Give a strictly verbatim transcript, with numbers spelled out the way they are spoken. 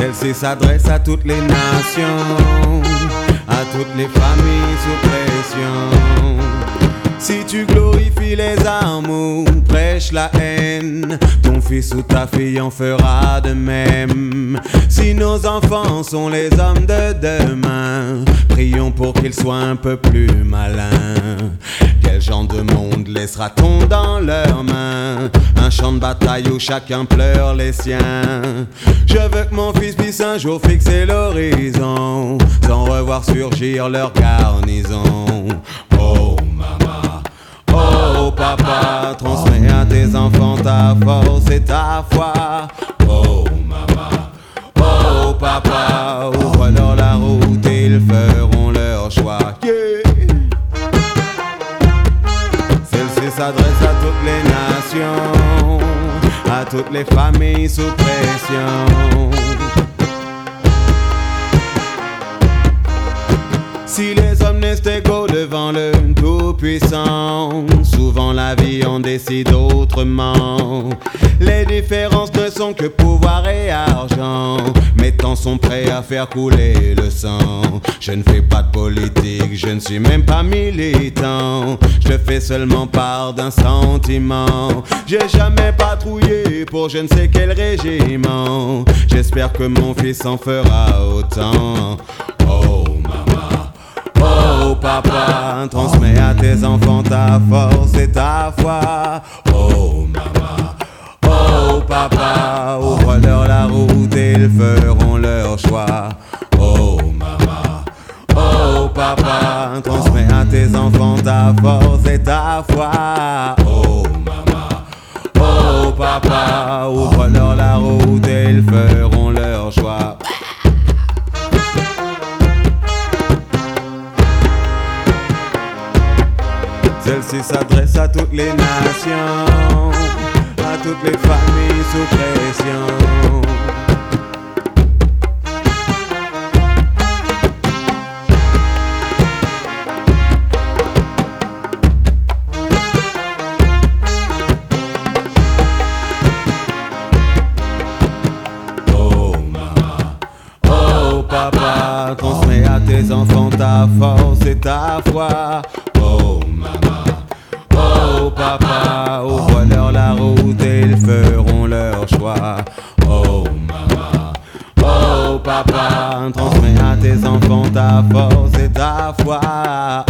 Celle-ci s'adresse à toutes les nations, à toutes les familles sous pression. Si tu glorifies les amours, prêche la haine, ton fils ou ta fille en fera de même. Si nos enfants sont les hommes de demain, prions pour qu'ils soient un peu plus malins. Quel genre de monde laissera-t-on dans leurs mains? Un champ de bataille où chacun pleure les siens. Je veux que mon fils puisse un jour fixer l'horizon, sans revoir surgir leur garnison. Oh maman, oh papa, transmets à tes enfants ta force et ta foi. Oh maman, oh papa, ouvre-leur la route et ils feront leur choix. Yeah. Celle-ci s'adresse à toutes les nations, à toutes les familles sous pression. Si les hommes naissent égaux devant le Tout-Puissant, souvent la vie en décide autrement. Les différences ne sont que pouvoir et argent, mes temps sont prêts à faire couler le sang. Je ne fais pas de politique, je ne suis même pas militant, je le fais seulement par d'un sentiment. J'ai jamais patrouillé pour je ne sais quel régiment, j'espère que mon fils en fera autant. Oh maman, oh papa, transmets à tes enfants ta force et ta foi. Oh maman, oh papa, ouvre-leur la route et ils feront leur choix. Oh maman, oh papa, transmets à tes enfants ta force et ta foi. Oh maman, oh papa, ouvre-leur la route et ils feront leur choix. Celle-ci s'adresse à toutes les nations, à toutes les familles sous pression. Oh maman, oh papa, transmets à tes enfants ta force et ta foi. Oh maman, oh papa, ouvre-leur la route et ils feront leur choix. Oh maman, oh papa, transmets à tes enfants ta force et ta foi.